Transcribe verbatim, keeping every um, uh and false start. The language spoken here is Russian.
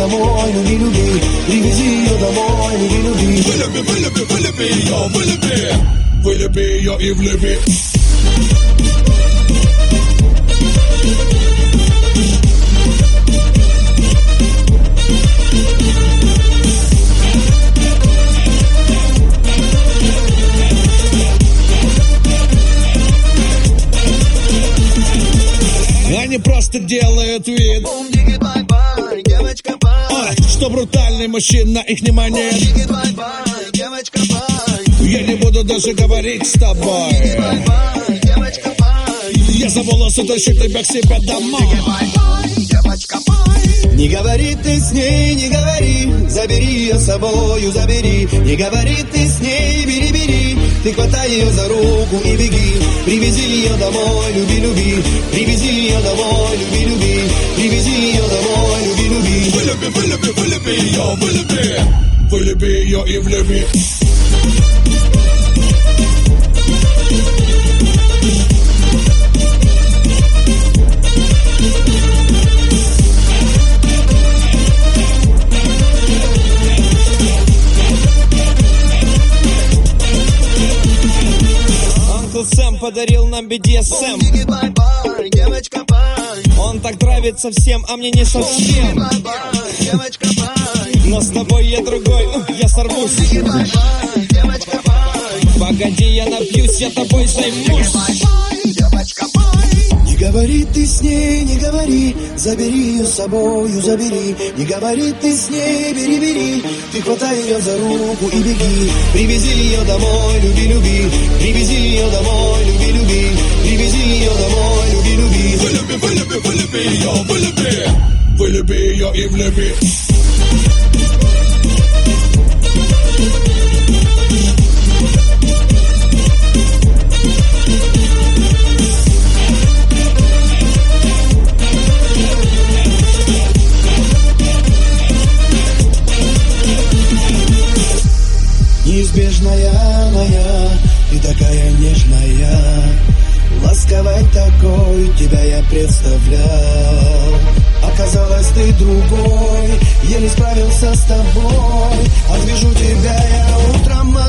домой, люби, люби. Привези ее домой, люби, люби. Вылюби, вылюби, вылюби ее, вылюби. Вылюби ее и влюби. Они просто делают вид, Ой, что брутальный мужчина, их не манит. Я не буду даже говорить с тобой. Я за волосы тащу тебя к себе домой. Не говори ты с ней, не говори, забери ее с собою, забери. Не говори ты с ней, бери, бери, ты хватай ее за руку и беги. Привези ее домой, люби, люби. Привези ее домой, люби, люби. Привези ее домой, люби, люби. Вылюби, вылюби, вылюби ее, вылюби. Вылюби ее и влюби. Сэм подарил нам би ди эс эм. Он так нравится всем, а мне не совсем. Но с тобой я другой, я сорвусь. Погоди, я напьюсь, я тобой займусь. Не говори ты с ней, не говори, забери ее с собою, забери. Не говори ты с ней, бери, бери, ты хватай ее за руку и беги. Привези ее домой, люби, люби. Привези ее домой, люби, люби. Привези ее домой, люби, люби. Вылюби, вылюби, вылюби ее, вылюби. Вылюби ее и влюби. Неизбежная моя, ты такая нежная. Ласковой такой тебя я представлял. Оказалось, ты другой, я не справился с тобой. Отвяжу тебя я утром